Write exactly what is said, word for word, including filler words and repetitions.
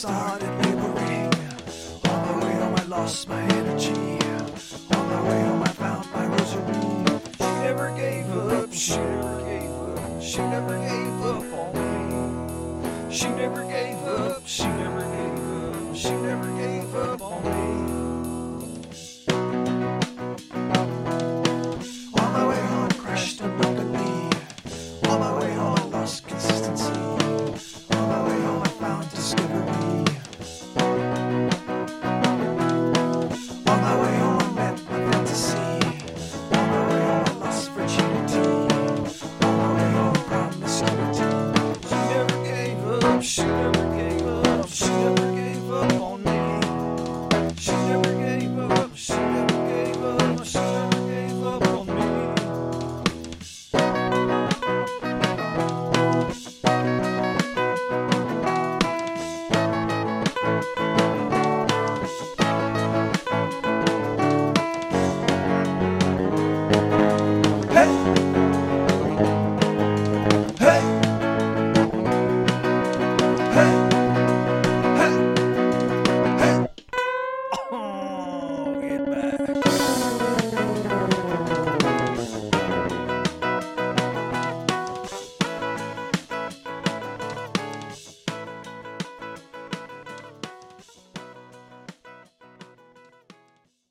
started laboring. On the way home I lost my energy. On the way home I found my rosary. She never gave up, she never gave up, she never gave up on me. She never gave up, she never gave up, she never gave up on me.